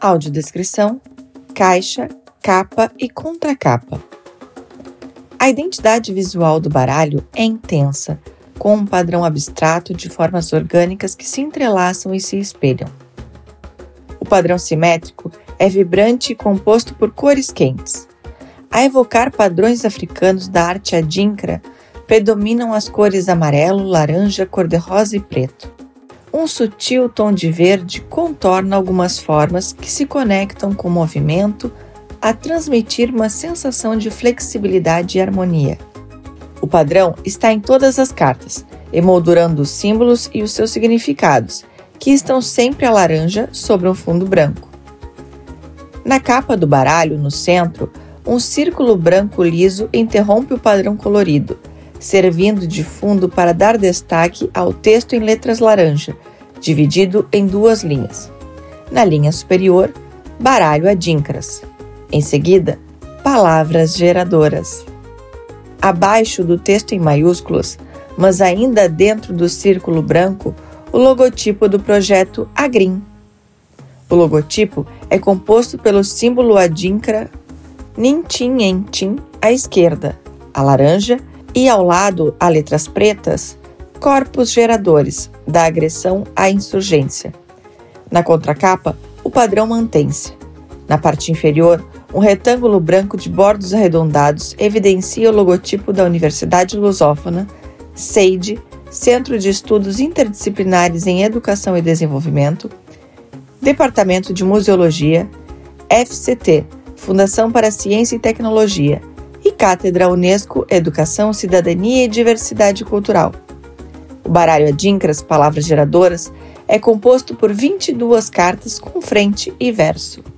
Audiodescrição, caixa, capa e contracapa. A identidade visual do baralho é intensa, com um padrão abstrato de formas orgânicas que se entrelaçam e se espelham. O padrão simétrico é vibrante e composto por cores quentes. A evocar padrões africanos da arte adinkra, predominam as cores amarelo, laranja, cor-de-rosa e preto. Um sutil tom de verde contorna algumas formas que se conectam com o movimento a transmitir uma sensação de flexibilidade e harmonia. O padrão está em todas as cartas, emoldurando os símbolos e os seus significados, que estão sempre a laranja sobre um fundo branco. Na capa do baralho, no centro, um círculo branco liso interrompe o padrão colorido, servindo de fundo para dar destaque ao texto em letras laranja, dividido em duas linhas. Na linha superior, baralho adinkras. Em seguida, palavras geradoras. Abaixo do texto em maiúsculas, mas ainda dentro do círculo branco, o logotipo do projeto Agrim. O logotipo é composto pelo símbolo adinkra Nintin à esquerda, a laranja, e ao lado, a letras pretas, corpos geradores, da agressão à insurgência. Na contracapa, o padrão mantém-se. Na parte inferior, um retângulo branco de bordos arredondados evidencia o logotipo da Universidade Lusófona, CEID, Centro de Estudos Interdisciplinares em Educação e Desenvolvimento, Departamento de Museologia, FCT, Fundação para a Ciência e Tecnologia, e Cátedra Unesco Educação, Cidadania e Diversidade Cultural. O baralho adinkras, palavras geradoras, é composto por 22 cartas com frente e verso.